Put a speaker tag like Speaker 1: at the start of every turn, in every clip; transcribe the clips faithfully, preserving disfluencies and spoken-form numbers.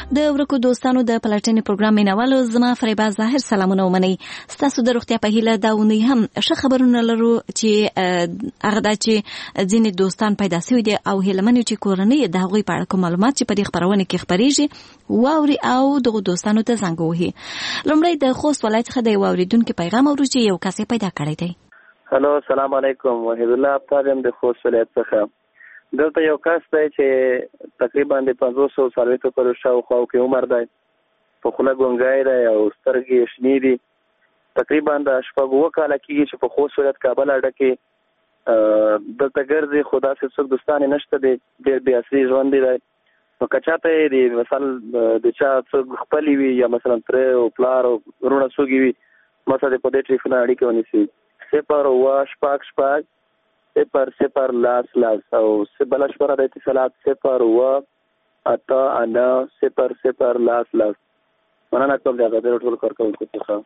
Speaker 1: د ورکو دوستانو د پلټنې پروګرام مینوالو زما فریبا ظاهر سلامونه ومنئ. ستاسو د روغتیا په هیله دا اونۍ هم ښه خبرونه لرو چې هغه دا چې ځینې دوستان پیدا شوي دي او هیلمن چې کورنۍ د هغوی په اړه کوم معلومات چې په دې خپرونه کې خپریږي واوري او دغو دوستانو ته زنګ ووهي. لومړی د خوست ولایت څخه د یو اورېدونکي پیغام اورو چې یو کس یې پیدا کړی دی.
Speaker 2: هلو سلام علیکم، وحید الله افطار یم د خوست ولایت څخه. دلته یو کس دی چې تقریبا د پنځوس او څلوېښتو کلو شاوخوا کې عمر دی، په خوله ګونګی دی او سترګې شنې دي. تقریبا د شپږ اووه کاله کېږي چې په خوست ولایت کابل اډه کې دلته ګرځي، خو داسې څوک دوستان یې نشته دی، ډېر بې اصلي ژوند دی. نو که چاته یې د مثلا د چا څوک خپلې وي یا مثلا تره او پلار او وروڼه څوک وي، مثلا په دې ټلیفون اړیکه ونیسي صفر اووه شپږ شپږ صفر صفر لاس لاس او بله شمېره د اتصالات صفر اووه اته اته صفر صفر لاس لاس. مننه کوم د هغه ډېرو ټولو کارکوونکو څخه.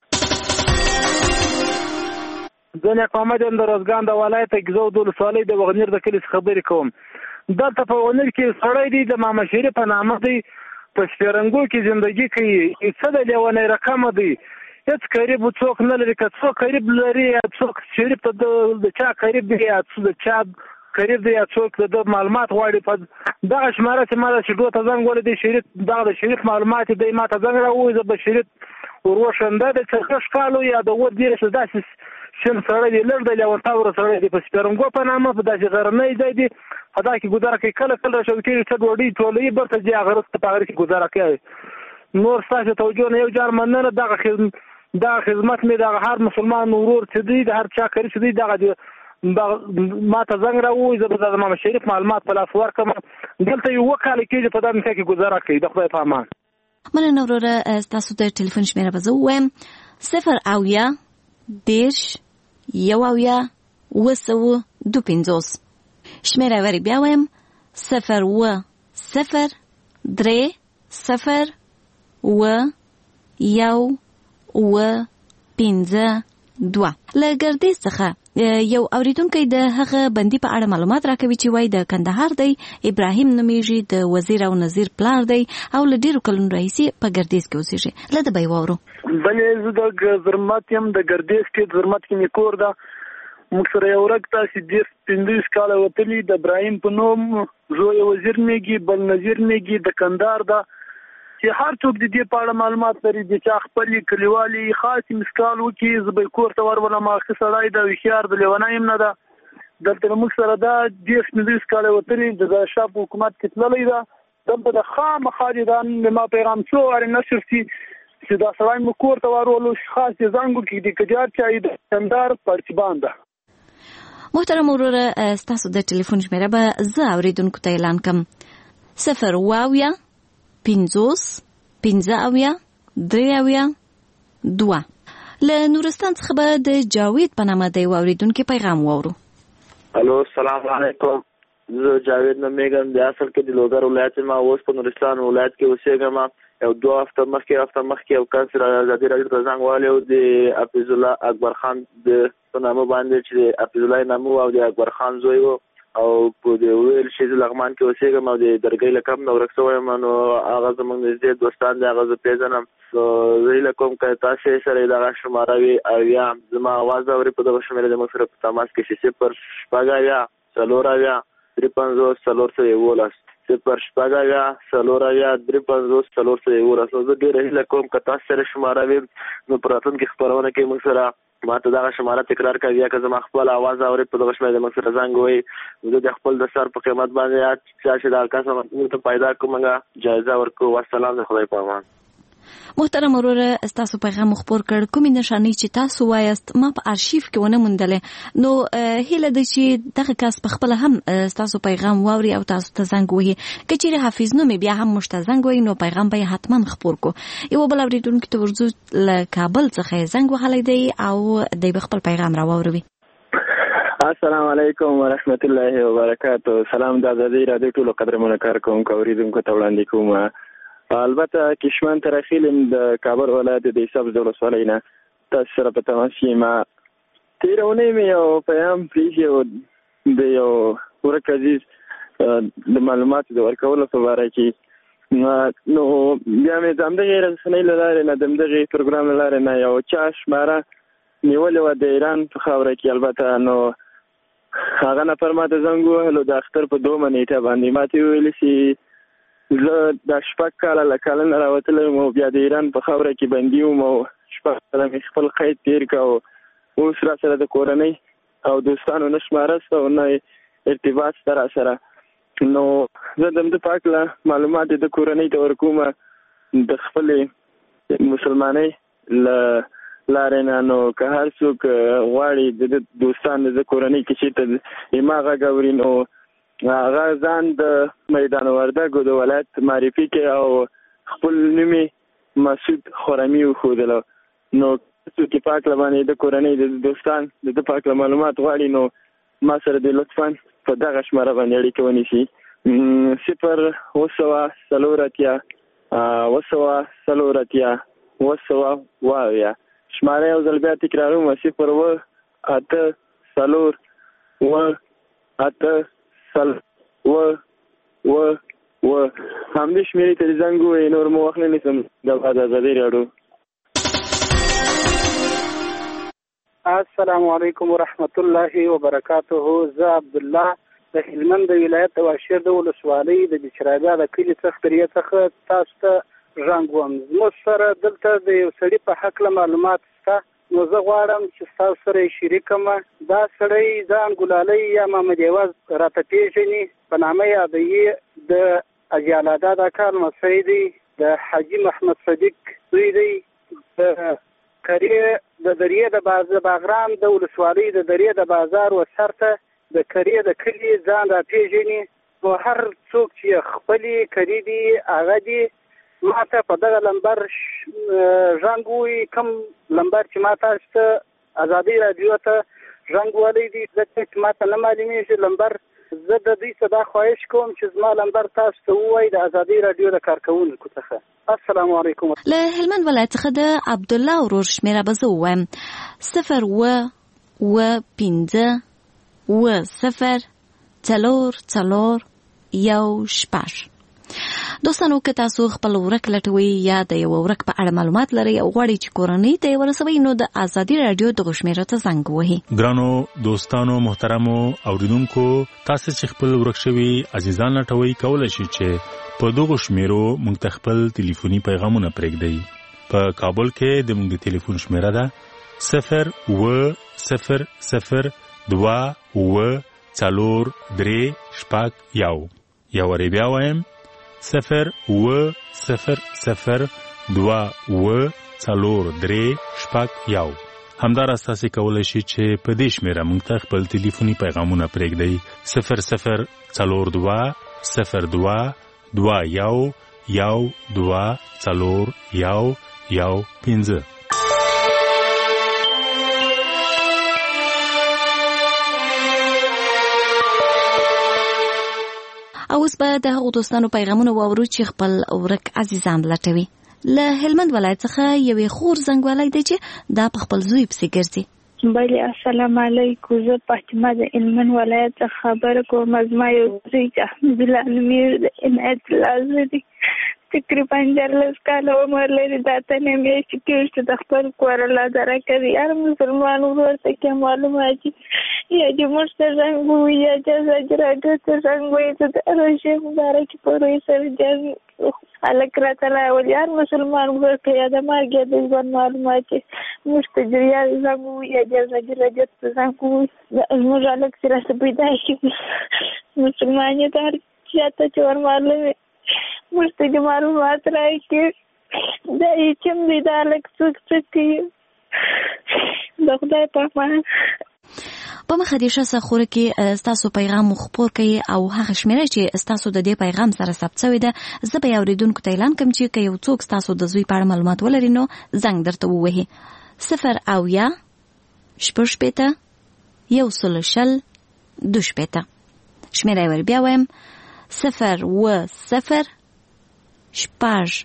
Speaker 3: زه نیک محمد یم د روزګان د ولایت ګیزو د ولسوالۍ د وغنیر د کلي څخه خبرې کوم. دلته په وغنیر کې سړی دی د ماما شریف په نامه دی، په شپېرنګو کې زندګي کوي. څه د لیونۍ رقمه دی، هیڅ قریب څوک نه لري. که څوک قریب لري یا څوک شریف ته د چا قریب دی یا د چا قریب دی یا څوک د معلومات غواړي، په دغه شماره چې ما د شیدو ته زنګ ولی دی شریف دغه د شریف معلومات دی ما ته زنګ راووي. زه به شریف وروښنده دی چې ښه ښکالو یا د اووه دېرش داسې شین سړی دی، لږ د لیونتاوره سړی دی، په سپېرنګو په نامه په داسې غرنی ځای دی، په دا کې ګزاره کوي. کله کله راشد کېږي څه ډوډۍ ټولوي برته ځي هغه رسته په هغه کې ګزاره کوي. نور ستاسو توجه نه یو جار مننه. دغه خدمت دا خدمت می د هر مسلمان ورور چې دی د هر چا کړی چې دی دغه ما ته زنګ راووي. زه به د امام شریف معلومات په لاس ورکړم. دلته یو اووه کاله کېږي په دغه ځای کې ګزاره کوي. د خدای په امان.
Speaker 1: مننه وروره. ستاسو د ټلیفون شمېره به زه ووایم صفر اویا دېرش یو اویا اووه سوه دوه پنځوس. شمېره یې ورې بیا وایم صفر اووه صفر درې صفر اووه یو اووه پنځه دوه. له ګردیز څخه یو اوریدونکی د هغه بندي په اړه معلومات راکوي چې وایي د کندهار دی، ابراهیم نومیږي، د وزیر او نظیر پلار دی او له ډېرو کلونو راهیسې په ګردیز کې اوسېږي. له ده به یې واورو.
Speaker 3: بلې زه د زرمت یم، د ګردیز کې زرمت کې مې کور ده. موږ سره یو ورک تاسې دېرش پنځوس کاله وتلي. د ابراهیم په نوم زوی وزیر میږي، بل نظیر میږي، د کندهار ده. چې هر څوک د دې په اړه معلومات لري، د چا خپلې کلیوالي خاص مسکال وکړي، زه به کور ته ورولم. ښه سړی ده، هوښیار د لیونی هم نه ده. دلته موږ سره دا دېرش پنځوس کاله وتلي د ظاهرشاه په حکومت کې تللی ده. دلته د خامخا د ما پیغام څو وارې نشر شي چې دا سړی مو کور ته ورولو، خاص یې زنګ وکړي د کجار چای د کندهار پړچبان ده.
Speaker 1: محترم وروره، ستاسو د ټلیفون شمېره به زه اورېدونکو ته اعلان کړم. صفر اووه اویا پنځوس پنځه اویا درې اویا دوه. له نورستان څخه به د جاوید په نامه د یو اورېدونکي پیغام واورو.
Speaker 2: الو سلام علیکم، زه جاوید نومیږم، د اصل کې د لوګر ولایت ما اوس په نورستان ولایت کې اوسېږم. یو دوه هفته مخکې هفته مخکې یو کس ازادي راډیو ته زنګ وهلی و، د حفیظ الله اکبر خان د په نامه باندې چې د حفیظ الله نامه و او د اکبر خان زوی و، او په د ویل شي لغمان کې اوسېږم او د درګۍ له کم نه ورک شوی یم. نو هغه زموږ نږدې دوستان دی، هغه زه پېژنم. نو زه هیله کوم که تاسې سره دغه شماره وي او یا زما اواز اوري په دغه شمېره زموږ سره په تماس کې شي صفر شپږ اویا څلور اویا درې پنځوس څلور سوه یولس صفر شپږ اویا څلور اویا درې پنځوس څلور سوه یولس. نو زه ډېره هیله کوم که تاسو سره شماره وي نو په راتلونکي خپرونه کې موږ سره ما ته دغه شماره تکرار کوي، یا که زما خپل اواز اوري په دغه شمېره زموږ سره زنګ ووهي، زه د خپل د سر په قیمت باندې چا چې دا کس موږ ته پیدا کړو موږ جایزه ورکړو. والسلام، د خدای په امان.
Speaker 1: محترم وروره، ستاسو پیغام خپور کړ. کومې نښانې چې تاسو وایاست ما په ارشیف کې ونه موندلې، نو هیله ده چې دغه کس په خپله هم ستاسو پیغام واوري او تاسو ته زنګ ووهي. که چیرې حافظ نومې بیا هم موږ ته زنګ ووهي نو پیغام به یې حتما خپور کړو. یو بل اورېدونکي ته ورځو، له کابل څخه یې زنګ وهلی دی او دی به خپل پیغام راواوروي.
Speaker 4: السلام علیکم ورحمت الله وبرکاته. سلام د ازادي راډیو ټولو قدرمنو کارکوونکو اوریدونکو ته وړاندې کوم. البته کشمن ترخیل د کابل ولایت د سبز ولسوالۍ نه تاسو سره په تماس یم. تېره اونۍ مې یو پیغام پرېښی د یو ورک عزیز د معلوماتو د ورکولو په باره کې نو بیا مې د همدغې رسنۍ له لارې نه د همدغې پروګرام له لارې نه یو چا شماره نیولې وه د ایران په خاوره کې. البته نو هغه نفر ما ته زنګ ووهلو د اختر په دومه نیټه باندې. ما ته وویلې چې زه دا شپږ کاله له کاله نه راوتلی وم او بیا د ایران په خاوره کې بندي وم او شپږ کاله مې خپل قید تېر کړ او اوس را سره د کورنۍ او دوستانو نه شماره شته او نه ارتباط شته را سره. نو زه د همده په هکله معلومات د کورنۍ ته ورکوم د خپلې مسلمانۍ له لارې نه. نو که هر څوک غواړي د دوستان د کورنۍ کې چېرته ایما غږ اوري نو هغه ځان د میدان وردګو د ولایت معرفي کې او خپل نوم یې مسعود خرمي وښودلو. نو څوک په هکله باندې د کورنۍ د دوستان د ده په هکله معلومات غواړي نو ما سره دې لطفا په دغه شماره باندې اړیکه ونیسي. صفر اوه سوه څلور اتیا اوه سوه څلور اتیا اوه سوه اوه اویا. شماره یو ځل بیا تکراروم صفر اوه اته څلور اوه اته څلور اوه اوه اوه. همدې شمېرې ته دې زنګ ووایي. نور مو وخت نه نیسم. د بعد ازادۍ راډیو.
Speaker 5: السلام علیکم ورحمت الله وبرکاته. زه عبدالله د هلمند د ولایت د واشیر د ولسوالۍ د بچرابیا د کلي څخه درې څخه تاسو ته زنګ وم. زموږ سره دلته د یو سړي په هکله معلومات شته نو زه غواړم چې تاسو سره یې شریک کړم. دا سړی ځان ګلالۍ یا محمد عوض راته پېژني په نامه یادوي. د اجالادا د کار مسعود دی. د حاجي محمد صدیق دوی دی. د کریه د دریه د باز باغرام د ولسوالۍ د دریه د بازار وسرته د کریه د کلی ځان را پیژني. نو هر څوک چې خپلې کری دي هغه دي ما ته په دغه لمبر زنګ ووایي. کوم لمبر چې ما تاسو ته ازادۍ راډیو ته زنګ وهلی دی ځکه چې ما ته نه معلومېږي لمبر. زه د دوی څه دا خواهش کوم چې زما لمبر تاسو ته ووایي د ازادۍ راډیو د کارکوونکو څخه. السلام علیکم.
Speaker 1: له هلمند ولایت څخه د عبدالله ورور شمېره به زه ووایم صفر اوه اوه پنځه اوه صفر څلور څلور یو شپږ. دوستانو که تاسو خپل ورک لټوي یا د یو ورک په اړه معلومات لرئ او غواړئ چې کورنۍ ته یې ورسوئ نو د ازادي راډیو دغه شمېره ته زنګ ووهئ.
Speaker 6: ګرانو دوستانو محترمو اوریدونکو تاسو چې خپل ورک شوي عزیزان لټوي کولی شئ چې په دغه شمیرو موږ ته خپل ټلیفوني پیغامونه پرېږدئ. په کابل کې د موږ د ټلیفون شمیره ده صفر اوه صفر صفر دوه اوه څلور درې شپږ یو. یا وری بیا وایم صفر اوه صفر صفر دوه اوه څلور درې شپږ یو. همداراز تاسو کولی شئ چې په دې شمیره موږ ته خپل ټلیفوني پیغامونه پرېږدئ صفر صفر څلور دوه صفر دوه دوه یو یو دوه څلور یو یو پنځه.
Speaker 1: اوس به د هغو دوستانو پیغامونه واورو چې خپل ورک عزیزان لټوي. له هلمند ولایت څخه یوې خور زنګ وهلی دی چې دا په خپل زوی پسې ګرځي.
Speaker 7: بله السلام علیکم. زه فاطمه د هلمند ولایت څخه خبره کوم. زما یو زوی چې احمدالله نومېږي د عنایت الله زوی دی. تقریبا دیارلس کاله عمر لري. دا ته نه میاشتې کېږي چې د خپل کور لاداره کوي. هر مسلمان ورور ته کې معلومات یا دې موږ ته زنګ ووایي یا د ازادي راډیو ته زنګ ووایي. زه د روژې مبارکې په روی سره جان هلک راته راولي. هر مسلمان ورور ته یا د مرګ یا د ژوند معلومات موږ ته جریا زنګ ووایي یا د ازادي راډیو ته زنګ ووایي. زموږ هلک چې راته پیدا شي مسلمان یې د هر چا ته چې ور معلوم وي موږ ته د معلومات راکړي. دا یې چم دی دا هلک څوک څه کوي د خدای په امان.
Speaker 1: په مخه دې ښه خوره کې ستاسو پیغام مو خپور کړئ او هغه شمېره چې ستاسو د دې پیغام سره ثبت شوې ده زه به یې اورېدونکو ته اعلان کړم چې که یو څوک ستاسو د زوی په اړه معلومات ولري نو زنګ درته ووهي. صفر اویا شپږ شپېته یو سل شل دوه شپېته. شمېره یې ور بیا وایم صفر اوه صفر شپږ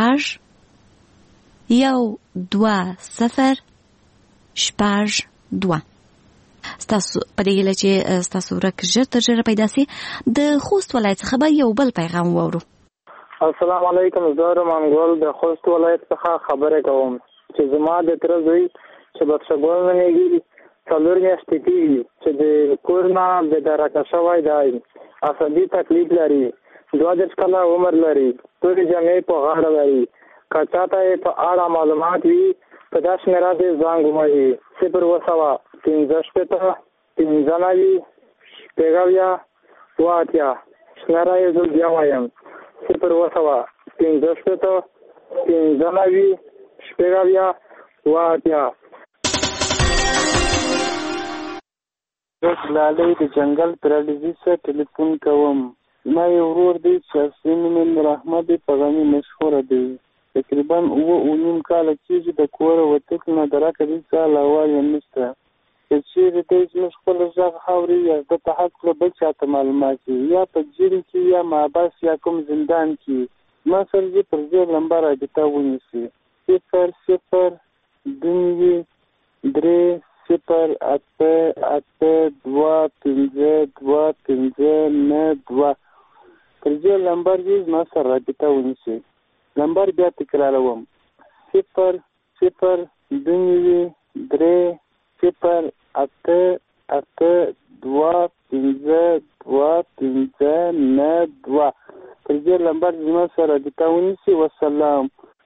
Speaker 1: شپږ یو دوه صفر شپږ دوه. ستاسو په دې هیله چې ستاسو ورک ژر تر ژره پیدا سي. د خوست ولایت څخه به یو بل پیغام واورو.
Speaker 3: السلام علیکم. زه منګل د خوست ولایت څخه خبرې کوم چې زما د تر زوی چې بخښګل نهږي څلور میاشتې کېږي چې د کور نه بېدرکه شوی دی. عصبي تکلیف لري. دوه دېرش کاله عمر لري. ټولې جامې په غاړه لري. که چاته یې په اړه معلومات وي په دا شمېره دې زنګ ووهي صفر اووه سوه پنځه شپېته پنځه نوي شپږ اویا اووه اتیا. شمېره یې زه بیا وایم صفر اووه سوه پنځه شپېته پنځه نوي شپږ اویا اووه اتیا.
Speaker 8: زه لالی د جنګل پرالیزي څخه ټلیفون کوم. زما یو ورور دی چې اصلي نوم یې نور احمد دی، په غني مشهوره دی. تقریبا اووه اوه نیم کاله کېږي د کوره وتلي نه درکه دې څه علاوه یې نشته. که چېرې دی زموږ خپل غږ اوري یا ده ته هکله بل چاته معلومات وي یا په جیل کې یا محبس یا کوم زندان کې زما سره دې پر دې لمبه رابطه ونیسي. صفر صفر دوه درې صفر اته اته دوه پنځه دوه پنځه نه دوه پر دې لمبر دې زما سره رابطه ونیسي. لمبر بیا تکراروم صفر صفر دوه درې صفر اته اته دوه پنځه دوه پنځه نه دوه پر دې لمبر زما سره رابطه ونیسي. والسلام.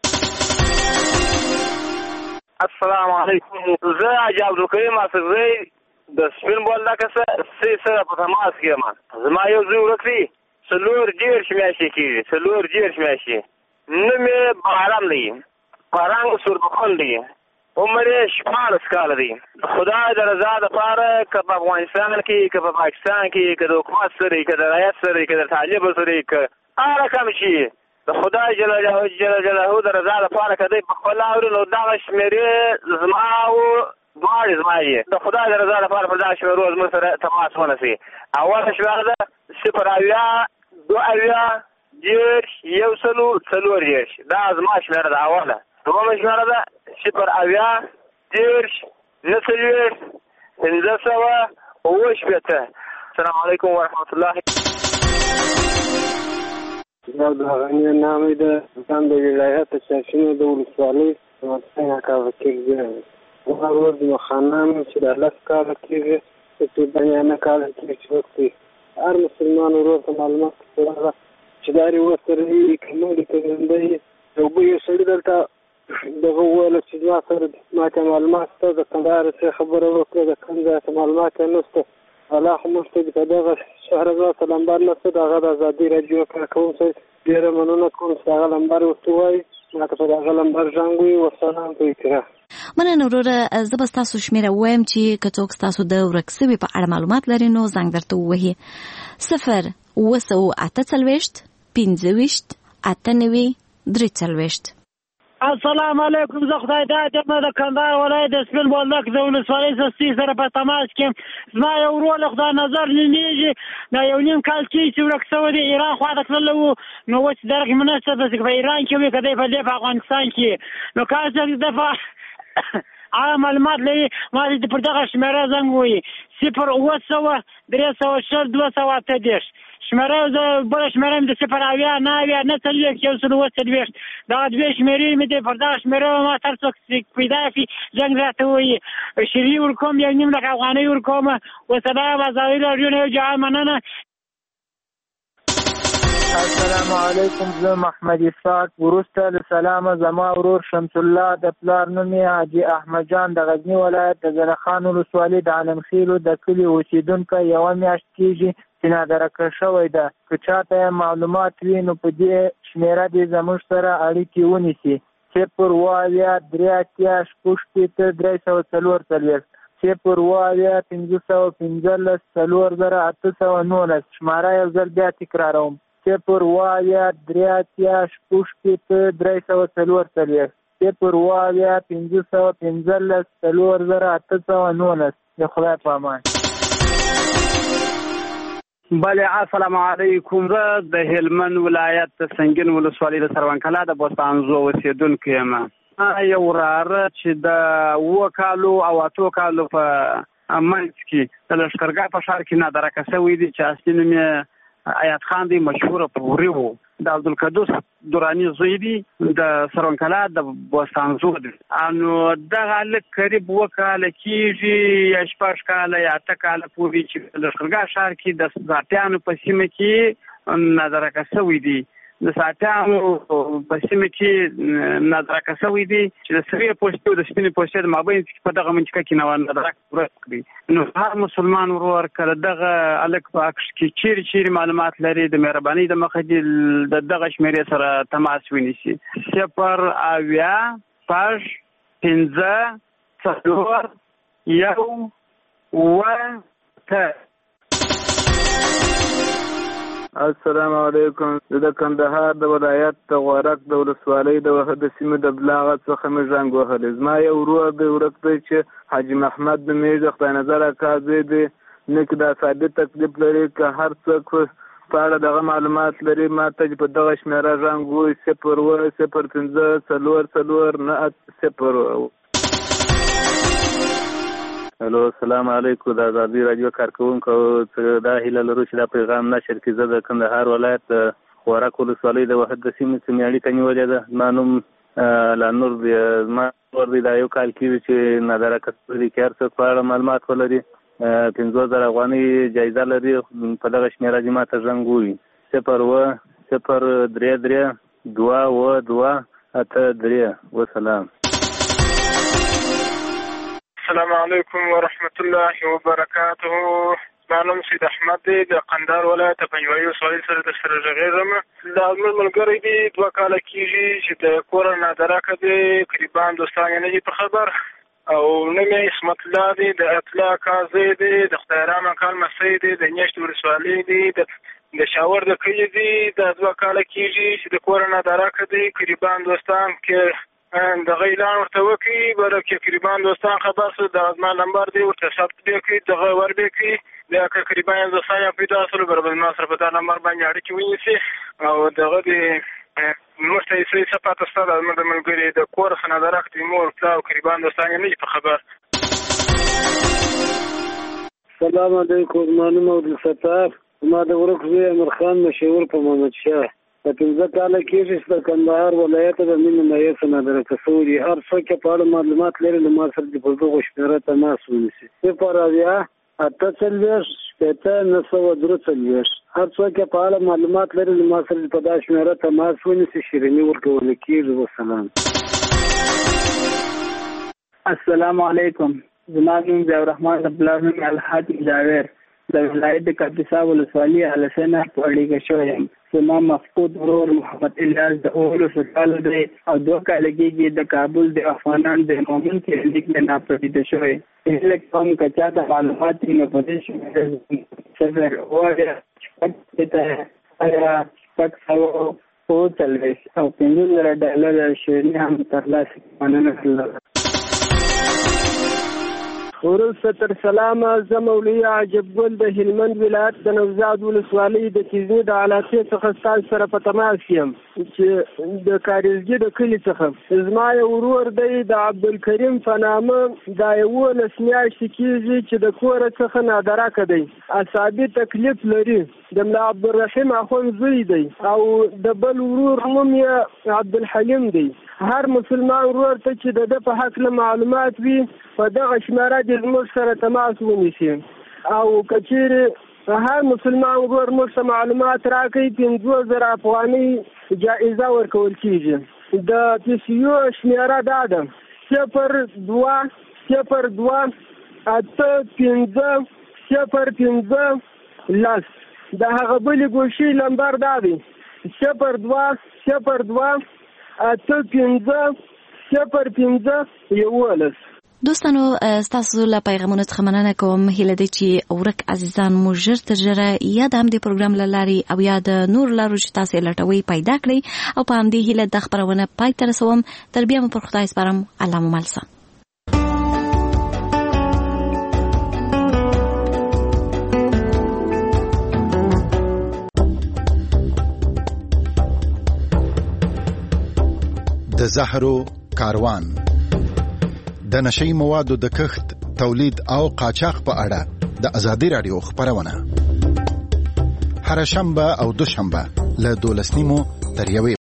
Speaker 3: السلام علیکم. زه عجاب کریم اسدزی د سپین بولدکه سره سره په تماس کې یم. زما یو زوی ورک دی. څلور دېرش میاشتې کېږي. څلور دېرش میاشتې. نوم یې بهرام دی. فرهنګ سوربخون دی. عمر یې شپاړس کاله دی. خدای د رضا دپاره که په افغانستان کې که په پاکستان کې که د حکومت سره که د رعیت سره که د طالب سره که هر رقم شي د خدای جل جلاله د رضا دپاره که دی په خپل اوري نو دغه شمېرې زما او دواړې زما یې د خدای د رضا دپاره پر دغه شمېرو زموږ سره تماس ونیسي. اوله شمېره ده صفر اویا دوه اویا دېرش یو سلو څلور دېرش. دا زما شمېره ده اوله. دومه شمېره ده صفر اویا دېرش نهه څلوېښت پنځه سوه اووه شپېته. السلام علیکم ورحمت الله.
Speaker 8: زما د غني نامې ده ځان د ولایت شاشینو د ولسوالۍ څنګه کا وکیل دی. هغه ورځ نو خانم چې د لس کاله کېږي چې دنیا نه کاله کې چې وخت هر مسلمان ورور ته معلومات ورغه چې داري وسره یې کومه کوي یو به یې سړی دلته دغه ویل چې ما سره ما ته معلومات ته د کندهار څخه خبره وکړه د کندهار معلومات نشته. الله خو موږ ته دغه شهرزاد لمبر نه څه دغه د ازادي راډیو کارکوونکو څخه ډېره مننه کوم چې هغه لمبر ورته وایي. ما ته په دغه لمبر زنګ وي. والسلام په اکراه.
Speaker 1: مننه وروره. زه به ستاسو شمېره ووایم چې که څوک ستاسو د ورک سوي په اړه معلومات لري نو زنګ درته ووهي. صفر اووه سوه اته څلوېښت پنځه ویشت اته نوي درې څلوېښت.
Speaker 3: السلام علیکم. زه خدای داد یم د کندهار ولایت د سپین بولدک د ولسوالۍ سستي سره په تماس کې. زما یو ورور خدای نظر نومیږي دا یو نیم کال کې چې ورک شوی دی. ایران خوا ته تللی و نو اوس درک مې نشته چې په ایران کې وي که دی په دې په افغانستان کې نو کار چې دفعه هغه معلومات لري ما دې پر دغه شمېره زنګ ووهي صفر اووه سوه درې سوه شل دوه سوه اته دېرش. شمېره زه بله شمېره مې د صفر اویا نه اویا نه څلوېښت یو سل اووه څلوېښت. دغه دوې شمېرې مې دې پر دغه شمېره ما هر څوک پیدا کړي زنګ راته ووایي. شیرې ورکوم یو نیم لک افغانۍ ورکوم. وسلام. ازادي راډیو نه یو جهان مننه.
Speaker 9: السلام علیکم. زه محمد اسحاق. وروسته له سلامه زما ورور شمس الله د پلار نوم یې حاجي احمد جان د غزني ولایت د زرخان ولسوالۍ د عالمخیلو د کلي اوسېدونکی یوه میاشت کېږي چې نادرکه شوی ده. که چاته یې معلومات وي نو په دې شمېره دې زموږ سره اړیکې ونیسي. صفر اووه اویا درې اتیا شپږ شپېته درې سوه څلور څلوېښت. صفر اووه اویا پنځه سوه پنځلس څلور زره اته سوه نولس. شماره یو ځل بیا تکراروم صفر اووه اویا درې اتیا شپږ شپېته درې سوه څلور څلوېښت. صفر اووه اویا پنځه سوه پنځلس څلور زره اته سوه نولس. د خدای په امان.
Speaker 3: بله السلام علیکم. زه د هلمند ولایت د سنګین ولسوالۍ د سروانکلا د بوستانزو اوسېدونکی یم. یو وراره چې د اووه کالو او اتو کالو په منځ کې د لښکرګاه په ښار کې نادرکه شوی دی چې اصلي نوم یې ایات خان دی، مشهوره پوري و. د عبدالقدوس دراني زوی دی د سرونکلا د بوستان زوی دی. نو دغه هلک قریب اووه کاله کېږي یا شپږ کاله یا اته کاله پورې چې لښکرګاه ښار کې د ساتیانو په سیمه کې نادرکه شوی دی. د ساتیانو په سیمه کې نادرکه شوی دی چې د سرې پوستې او د سپینې پوستې د مابین کې په دغه منطقه کې نو نادرکه پوره کړي. نو هر مسلمان ورور کله دغه هلک په عکس کې چیرې چیرې معلومات لري د مهربانۍ د مخه دې د دغه شمېرې سره تماس ونیسي. صفر اویا شپږ پنځه څلور یو اووه ته.
Speaker 8: السلام علیکم. د کندهار د ولایت د غورک د ولسوالۍ د وحده سیمې د بلاغه څخه مې زنګ وهلی. زما یو ورور دی ورک دی چې حاجي محمد نومېږي، خدای نظر اکا زوی دی. نه کې دا ثابت تکلیف لري که هر څوک په اړه دغه معلومات لري ما ته چې په دغه شمېره زنګ ووایي صفر اووه صفر پنځه څلور څلور نه صفر. هلو السلام علیکم. د ازادي راډیو کارکوونکو دا هیله لرو چې دا پیغام نشر کړي. زه د کندهار ولایت د غورک ولسوالۍ د وحده سیمې څخه اړیکه نیولې ده. زما نوم لانور دی. زما ورور دی دا یو کال کېږي چې نادرکه شوی دی. که هر څوک په اړه معلومات ولري پنځوس زره افغانۍ جایزه لري. په دغه شمېره دې ما ته زنګ ووایي صفر اووه صفر درې درې دوه اووه دوه اته درې. وسلام.
Speaker 10: السلام علیکم ورحمت الله وبرکاته. زما نوم سید احمد دی د قندهار ولایت پنجوایي ولسوالۍ سره در سره غږېږم. دا زموږ ملګری دی دوه کاله کېږي چې د کوره نادرکه دی. قریبا دوستان یې نه دي په خبر. او نوم یې عصمت الله دی د اطلاع کازی دی د خدای رحمه کال مسۍ دی د نیشت ولسوالۍ دی د شاور د کلي دی. دا دوه کاله کېږي چې د کوره نادرکه دی. قریبا دوستان کې دغه اعلان ورته وکړي بلکې قریبا دوستان خبر شو د زما نمبر دی ورته ثبت بیا کړي دغه ور بیا کړي بیا که قریبا دوستان یا پیدا شول برابر ما سره په دا نمبر باندې اړیکې ونیسي او دغه د موږ ته یې څه څه پاته شته زما د ملګري د کور څخه نادرکه دی مور پلار قریبا دوستان یې نه دي په خبر.
Speaker 11: السلام علیکم. زما نوم عبدالستار. زما د ورک زوی امرخان مشهور په محمد شاه. د پنځه کاله کېږي چې د کندهار ولایت د مینې مایع څخه نادرکه شوی دی. هر څوک په اړه معلومات لري له ما سره د په دغو شمېره تماس ونیسي. صفر اویا اته څلوېښت شپېته نهه سوه درې څلوېښت. هر څوک په اړه معلومات لري له ما سره په دا شمېره تماس ونیسي. شیریني ورکول کېږي. وسلام.
Speaker 12: السلام علیکم. زما نوم ضیاء الرحمن د پلار نوم الحاج جاویر د ولایت د کاپیسا ولسوالۍ السنه په اړیکه شوی یم. زما مفقود ورور محمد الیاس د اولسو کالو دی او دوه کاله کېږي د کابل د افغانان د مومن کلینیک نه ناپدیده شوی. هیله کوم که چاته معلومات وي نو په دې شمېره صفر اووه شپږ ایا شپږ سوه اووه څلوېښت او پنځه زره ډالره شیریني هم ترلاسه کړي. مننه.
Speaker 13: وروسته تر سلامه زه مولوي عجب ګل د هلمند ولایت د نوزاد ولسوالۍ د تیزني د علاقې څخه ستاسو سره په تماس یم چې د کاریزګي د کلي څخه. زما یو ورور دی د عبدالکریم په نامه دا یولس میاشتې کېږي چې د کوره څخه نادرکه دی. اعصابي تکلیف لري. د ملا عبدالرحیم اخوند زوی دی او د بل ورور نوم یې عبدالحلیم دی. هر مسلمان ورور ته چې د ده په هکله معلومات وي په دغه شمېره دې زموږ سره تماس ونیسي او که چیرې هر مسلمان ورور موږ ته معلومات راکړي پنځوس زره افغانۍ جایزه ورکول کېږي. د پي سي یو شمېره دا ده صفر دوه صفر دوه اته پنځه صفر پنځه لس. د هغه بلې ګوشي نمبر دا دی صفر دوه صفر دوه اته پنځه صفر پنځه یولس.
Speaker 1: دوستانو ستاسو له پیغامونو څخه مننه کوم. هیله ده چې ورک عزیزان مو ژر تر ژره یا د همدې پروګرام له لارې او یا د نور لارو چې تاسو یې لټوئ پیدا کړئ او په همدې هیله د خپرونه پای ته رسوم. تر بیا مو پر خدای سپارم. الله مو مل شه.
Speaker 14: د زهرو کاروان د نشئی موادو د کښت، تولید او قاچاق په اړه د ازادي راډیو خبرونه هر شنبه او دوشنبه له دولس نیمو تر یوې